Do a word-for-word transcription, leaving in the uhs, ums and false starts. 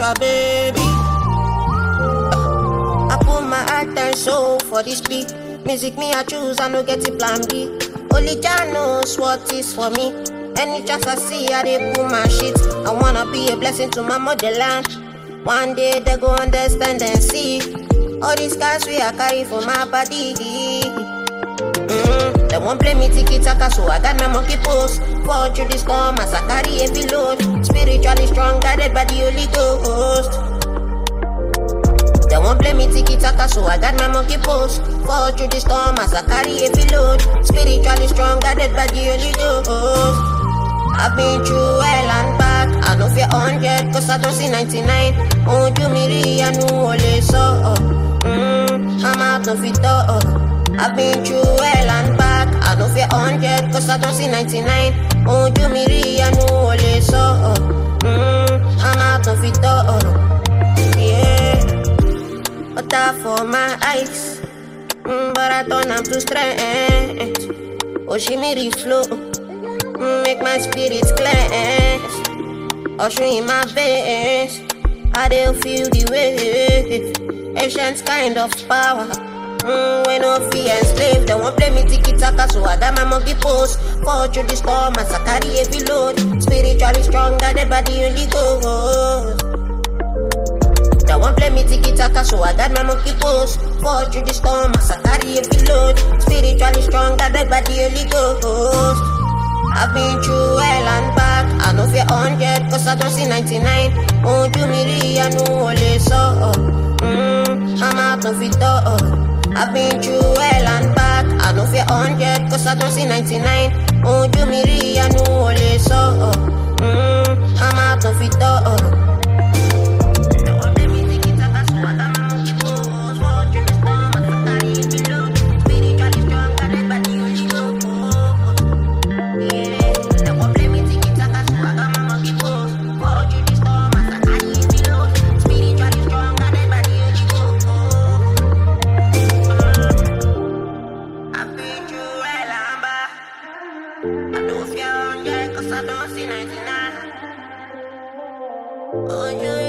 Africa, baby. I put my heart and soul for this beat. Music me I choose, I no get it plan B. Only Jah knows what is for me. Any chance I see, I dey pull my shit. I wanna be a blessing to my motherland. One day they go understand and see all these scars we are carry for my body. Mm, they won't play me tiki-taka, so I got my monkey pose. Fall through the storm as I carry heavy load. Spiritually strong, guided by the Holy Ghost. They won't play me tiki-taka, so I got my monkey pose. Fall through the storm as I carry heavy load. Spiritually strong, guided by the Holy Ghost. I've been through hell and back. I know fear hundred, cause I don't see ninety-nine. Oh, do me re, I know only so. Mm, I'm out of it all. I've been through hell and back. I know fear hundred, cause I don't see ninety-nine. Oh, do me re, I know only so. Mm, I'm out of it all. Yeah. Water for my eyes. Mm, but I turn up to strength. Oh, she made it flow. Mm, make my spirits cleanse. Ocean in my veins. I don't feel the wave. Ancient kind of power. Mm, when no fear and slave, they won't play me tiki-taka, so I got my monkey pose. Fall through the storm as I carry heavy load. Spiritually strong, guided by the Holy Ghost. They won't play me tiki-taka, so I got my monkey pose. Fall through the storm as I carry heavy load. Spiritually strong, guided by the Holy Ghost. I've been through hell and back. I know fear hundred, cause I don't see ninety-nine. Oh, do me re, I know only so. Mm, I'm out of it all. I've been through hell and back. I know fear hundred, cause I don't see ninety-nine. Oh, do me re, I know only so. Mm, I'm out of it all. I don't see ninety-nine. Oh, you